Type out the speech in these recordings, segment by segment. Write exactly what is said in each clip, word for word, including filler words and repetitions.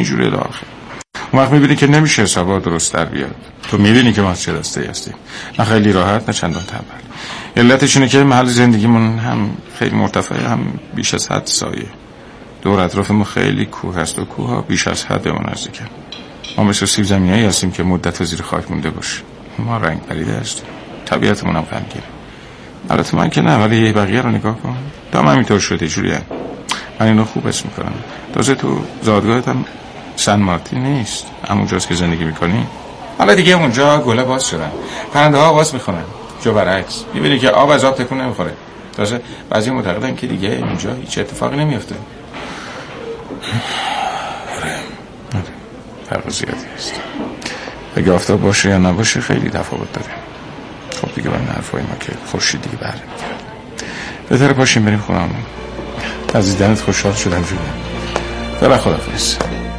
اینجوریه آخه. اون وقت میبینی که نمیشه حسابات درست در بیاد. تو میبینی که ما چه دسته هستیم، نه خیلی راحت نه چندان تنبل. علتش اینه که محل زندگیمون هم خیلی مرتفعه، هم بیش از حد سایه. دور اطرافمون خیلی کوه هست و کوه ها بیش از حد اون نزدیکن. ما مثل سیب زمینی هستیم که مدت زیر خاک مونده باشه. ما رنگ پریده هستیم، طبیعتمون هم غمگینه. البته من که نه، ولی بقیه رو نگاه کن، تا من همینطور شده جوریه. من اینو خوب اسم میکنم. تازه تو زادگاهت هم سن مارتین نیست، همونجاست که زندگی میکنی. حالا دیگه اونجا گله باز شدن، پرنده ها آواز میخونن، جو برعکس میبینی که آب از آب تکون نمیخوره. تازه بعضی معتقدن که دیگه اونجا هیچ اتفاقی نمیفته. آره آره فرق زیادی هست. اگه آفتاب باشه یا نباشه خیلی تفاوت داره. خب دیگه من حرفای ما که خورشید دیگه بره میگیره. بهتره پاشیم بریم خونه‌مون. از دیدنت خوشحال شدم جون. برای خدافظ.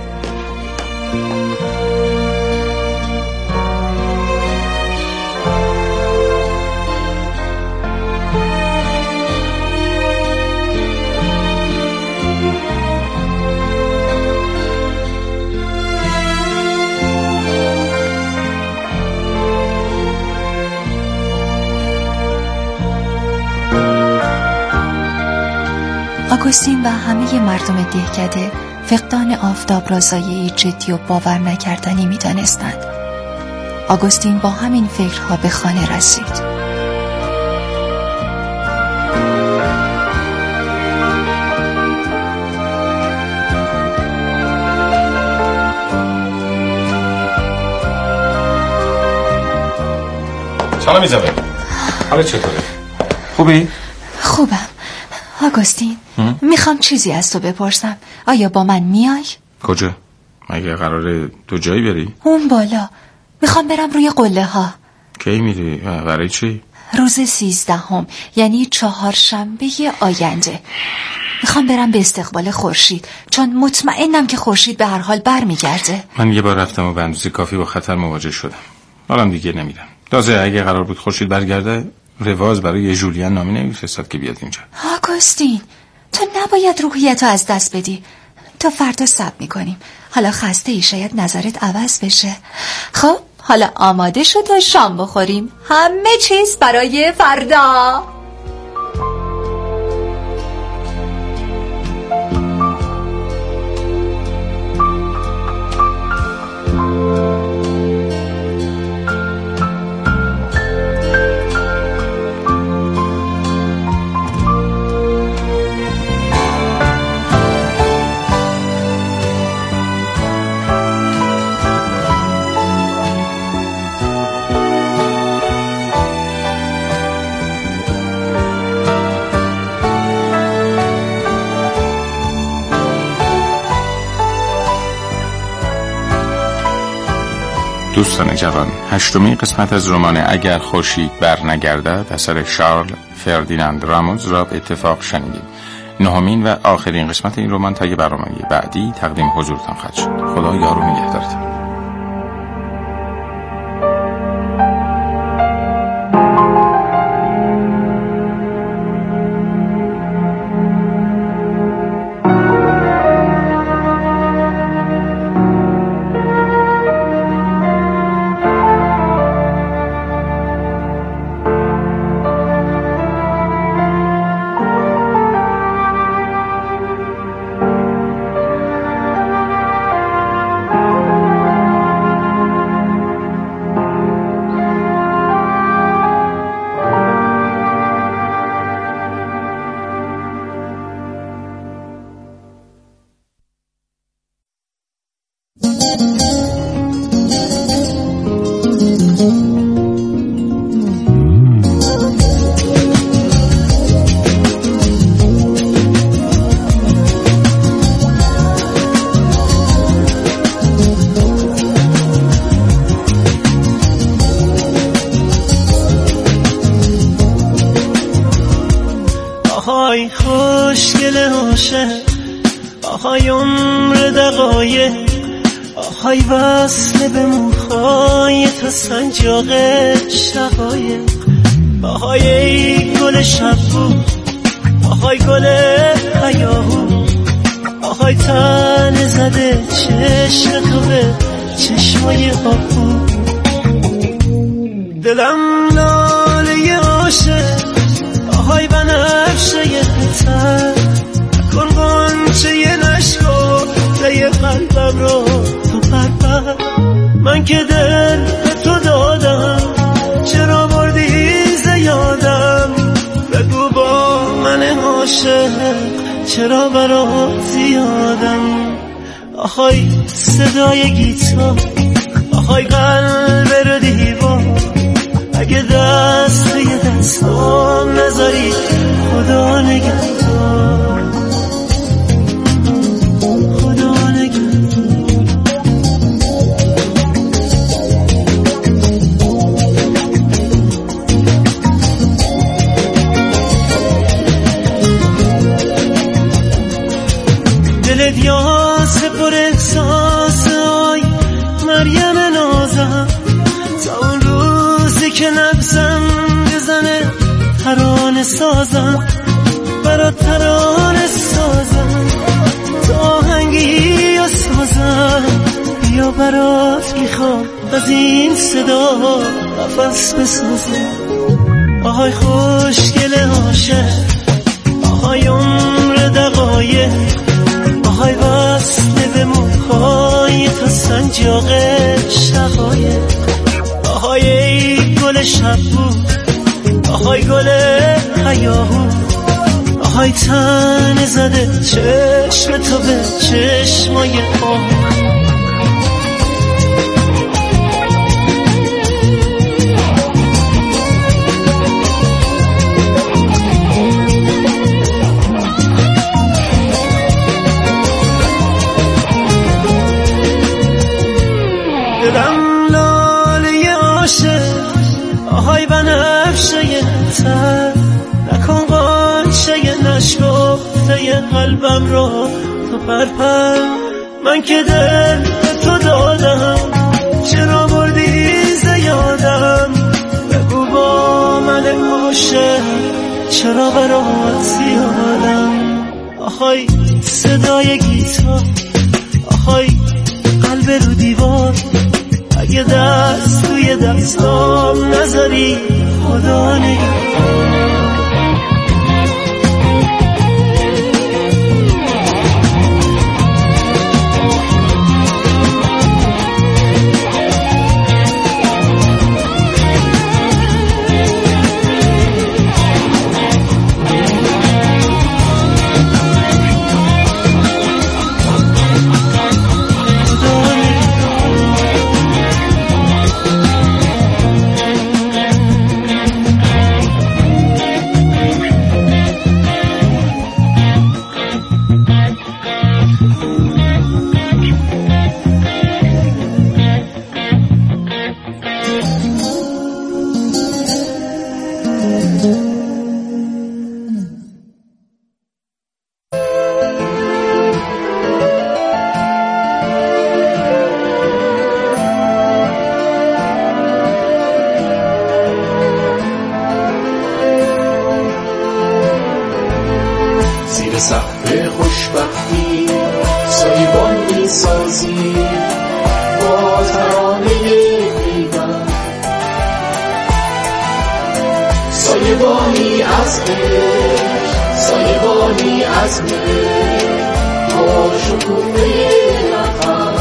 آگوستین و همه مردم دهکده فقدان آفتاب را ضایعه‌ای جدی و باور نکردنی می دانستند. آگوستین با همین فکرها به خانه رسید. سلام ایزابل، حالت چطوره؟ خوبی؟ خوبم. آگوستین، میخوام چیزی از تو بپرسم. آیا با من میای؟ کجا؟ مگه قراره تو جایی بری؟ اون بالا. میخوام برم روی قله ها. کی میری؟ برای چی؟ روز سیزدهم، یعنی چهارشنبه آینده. میخوام برم به استقبال خورشید، چون مطمئنم که خورشید به هر حال بر میگرده. من یه بار رفتم و به اندازه کافی با خطر مواجه شدم. حالم دیگه نمیدم. تازه اگه قرار بود خورشید برگرده، رواز برای یه جولیان نامی نمیفرستاد که بیاد اینجا. آگوستین، تو نباید روحیتو از دست بدی. تا فردا صبر میکنیم. حالا خسته ای، شاید نظرت عوض بشه. خب حالا آماده شد تا شام بخوریم. همه چیز برای فردا. دوستان جوان، هشتمین قسمت از رمان اگر خورشید بر نگردد اثر شارل فردیناند راموز را به اتفاق شنیدیم. نهمین و آخرین قسمت این رمان تا یه برنامه بعدی تقدیم حضورتان خواهد شد. خدا یار و نگهدارتان. آهای خوشگل عاشق، آهای عمر دقایق، آهای وصل به موهای تا سنجاق شقایق، آهای ای گل شبو، آهای گل هیاهو، آهای آهای تن زده چشم تو به چشمای آبو، دلم لاله عاشق آهای بنفشه تر، کن غنچه نشکفته قلبم رو تو پرپر. من که دل به تو دادم چرا بردی زیادم، بگو با من عاشق چرا برات زیادم. آهای صدای گیتار آهای قلب رو دیوار، اگه دست یه دستام نذاری خدا نگهدار، خدا نگهدار. دلت یاس پر احساس آی مریم نازم، تا اون روزی که نفسم بزنه ترانه سازم، برات ترانه سازم، تا آهنگی و سازم، یا برات میخوام از این صدا نفس بسازم. آهای خوشگل عاشق آهای عمر دقایق، آهای وصل به موهای تا سنجاق شقایق، آهای ای گل شب بود آهای گل هیاهو، آهای تن زده چشم تو به چشمای آهو. دلم لاله عاشق آهای بنفشه تر، نکن غنچه نشکفته قلبم رو تو پرپر. من که دل تو دادم چرا بردی زیادم، بگو با من عاشق چرا برات زیادم. آهای صدای گیتار آهای قلب رو دیوار، اگه دست توی دستام نذاری خدا نگهدار. سقف خوشبختی سایبان می سازی با ترانه غیبم، سایبانی از عشق سایبانی از مهر با شکوه رقم.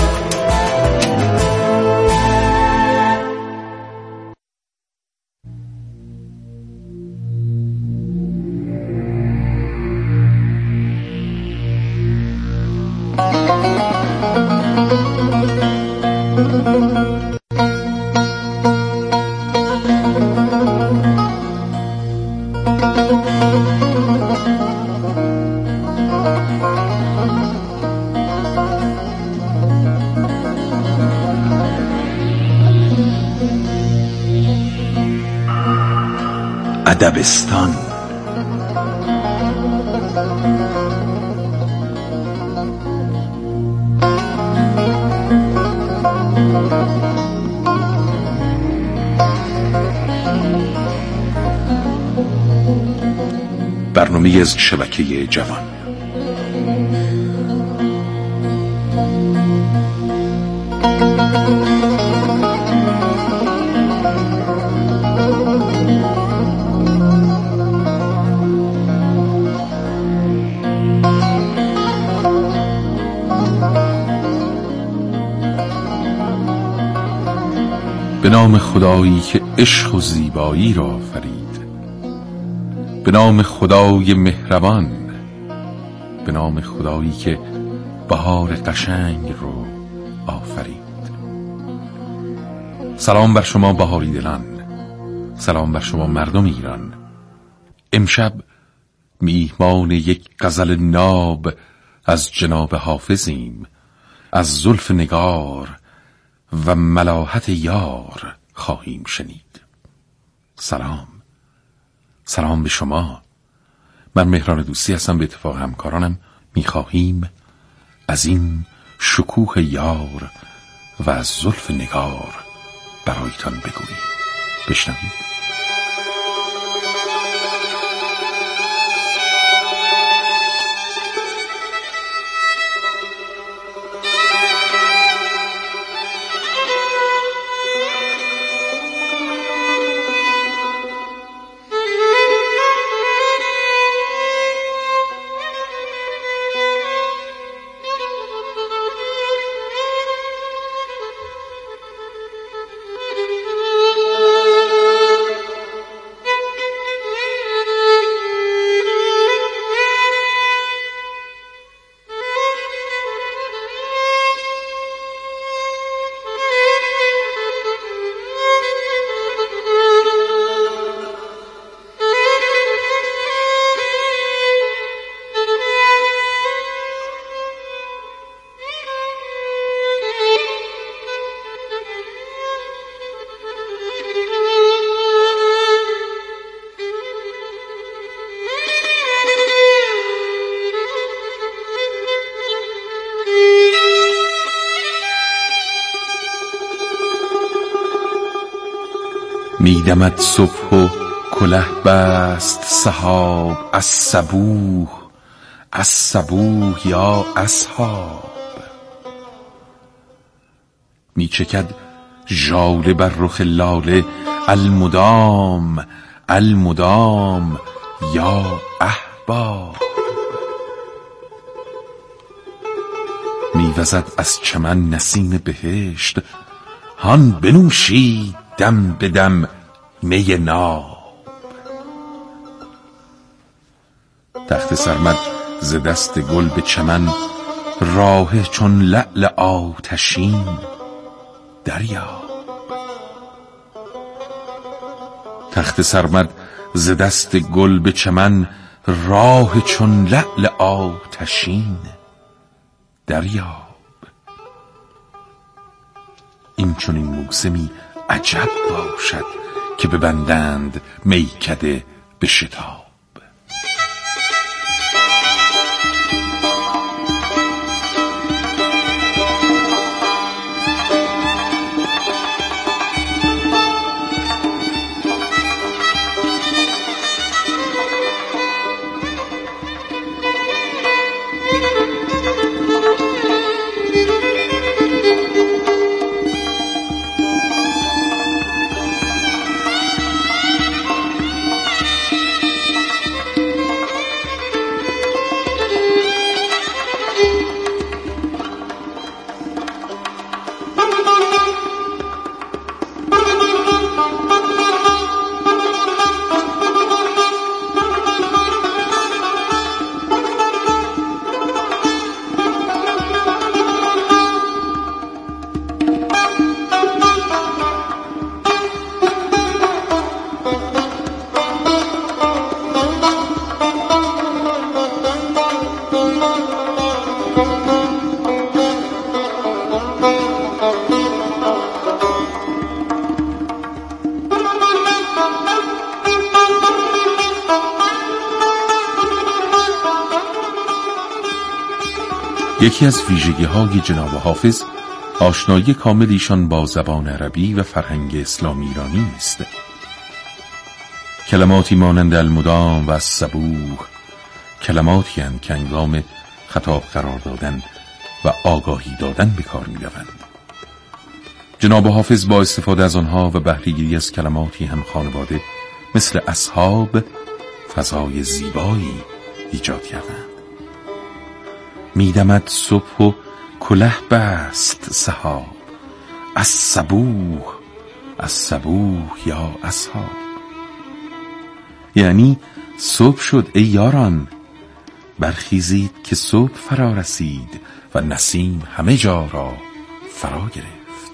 ادبستان. برنامه از شبکه جوان. به نام خدایی که عشق و زیبایی را آفرید، به نام خدای مهربان، به نام خدایی که بهار قشنگ رو آفرید. سلام بر شما بهاری دلان، سلام بر شما مردم ایران. امشب میهمان یک غزل ناب از جناب حافظیم، از زلف نگار و ملاحت یار خواهیم شنید. سلام، سلام به شما. من مهران دوستی هستم، به اتفاق همکارانم میخواهیم از این شکوه یار و از زلف نگار برایتان بگوییم. بشنوید. میدمد صبح و کله بست سحاب، از صبوح از صبوح یا اصحاب. میچکد ژاله بر رخ لاله، المدام المدام یا احباب. میوزد از چمن نسیم بهشت، هان بنوشید دم به دم می ناب. تخت سرمد ز دست گل به چمن، راه چون لعل آتشین دریاب. تخت سرمد ز دست گل به چمن، راه چون لعل آتشین دریاب. این چون این موسمی عجب باشد، که ببندند میکده به شتاب. یکی از ویژگی‌های جناب حافظ آشنایی کامل ایشان با زبان عربی و فرهنگ اسلامی ایرانی است. کلماتی مانند المدام و الصبوح کلماتی اند که هنگام خطاب قرار دادن و آگاهی دادن به کار می‌روند. جناب حافظ با استفاده از آنها و بهره‌گیری از کلماتی هم خانواده مثل اصحاب فضای زیبایی ایجاد کردند. میدمد صبح و کله بست سحاب، از صبوح از صبوح یا اصحاب. یعنی صبح شد ای یاران، برخیزید که صبح فرا رسید و نسیم همه جا را فرا گرفت.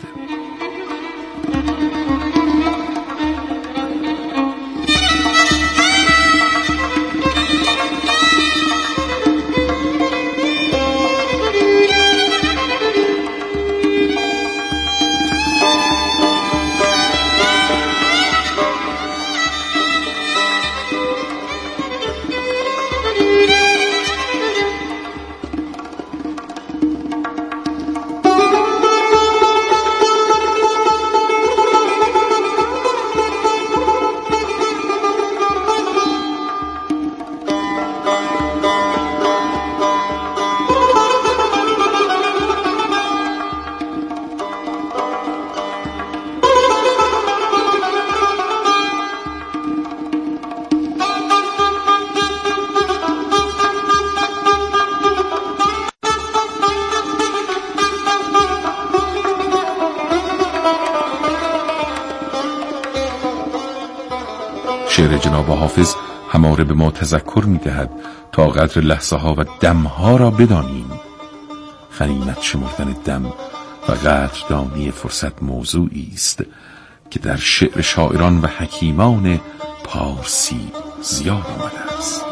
شعر جناب حافظ هماره به ما تذکر می دهد تا قدر لحظه ها و دم ها را بدانیم. غنیمت شمردن دم و قدردانی فرصت موضوعی است که در شعر شاعران و حکیمان پارسی زیاد آمده است.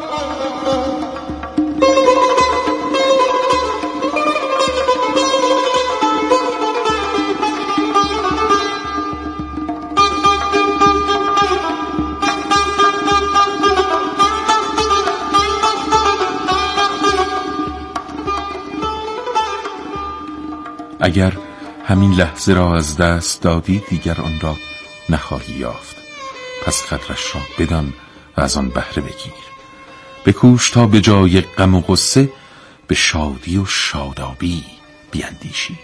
اگر همین لحظه را از دست دادی دیگر آن را نخواهی یافت، پس قدرش را بدان و از آن بهره بگیر. بکوش تا به جای غم و غصه به شادی و شادابی بیندیشی.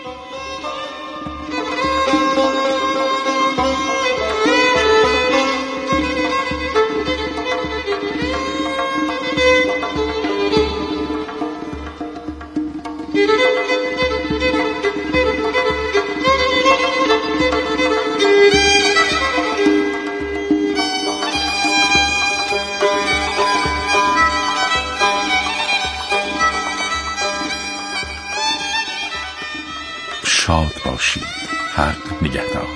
شاد باشید. حق نگهدار.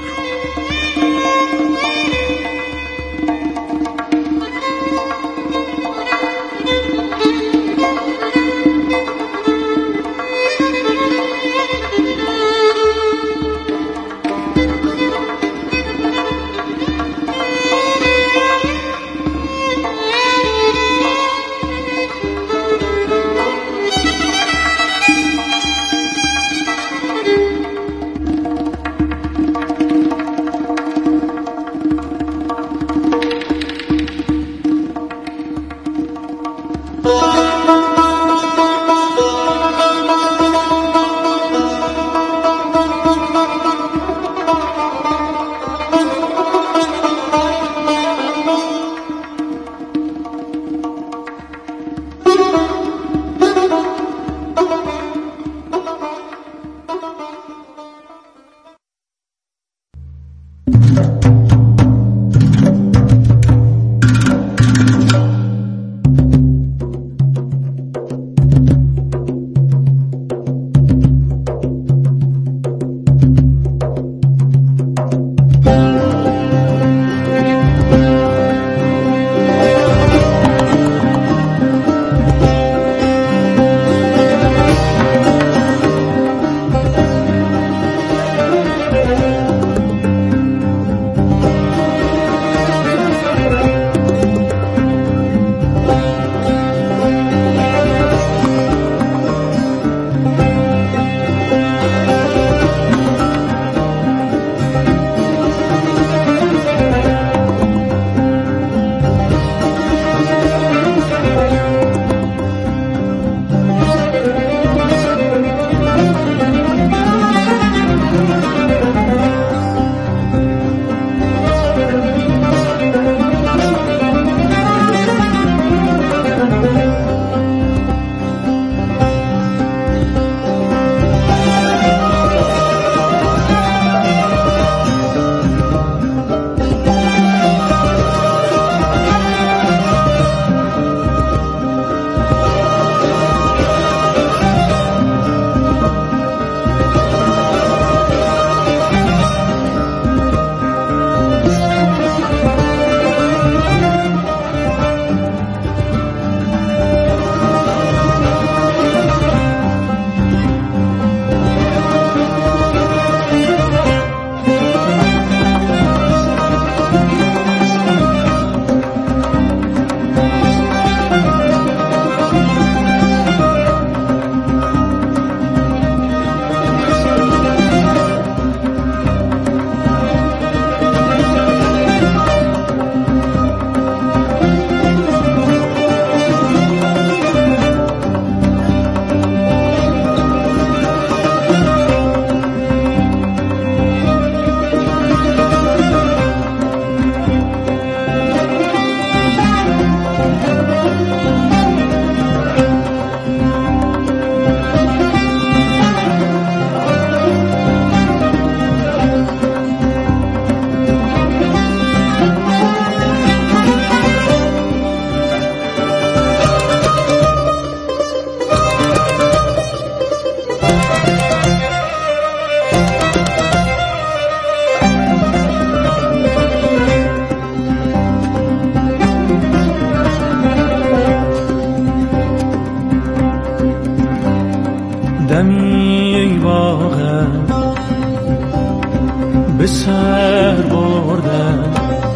به سر بردم،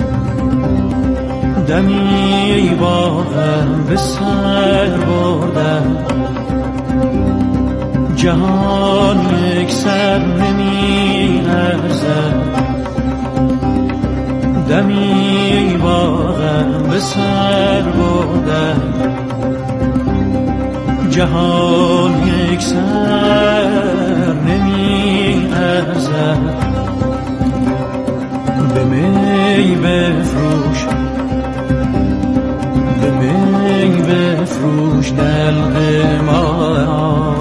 دمی با غم به سر بردم. جهان یک سر نمی ارزد، دمی با غم به سر بردم. جهان یک سر نمی ارزد، به می بفروش، به می بفروش دلق ما،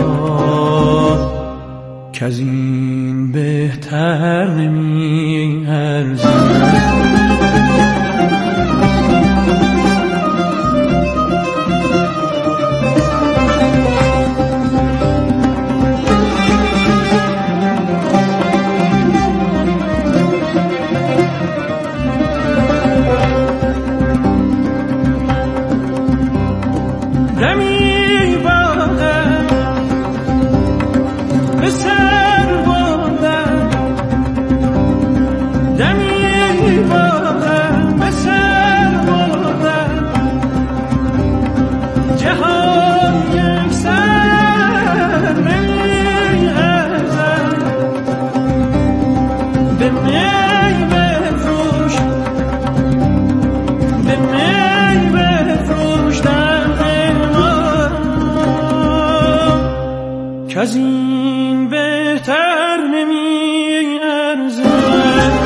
که از این بهتر نمی ارزد. از این بهتر نمی ارزد.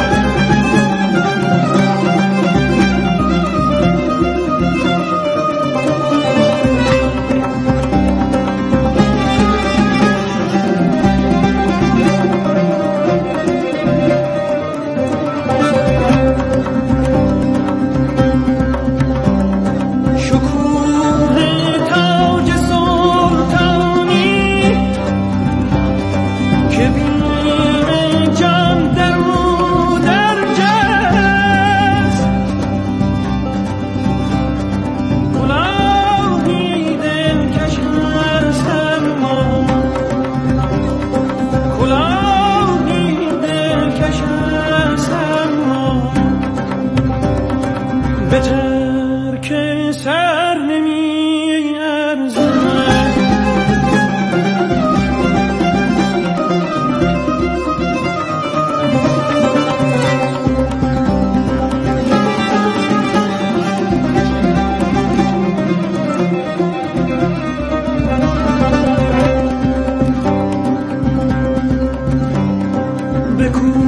به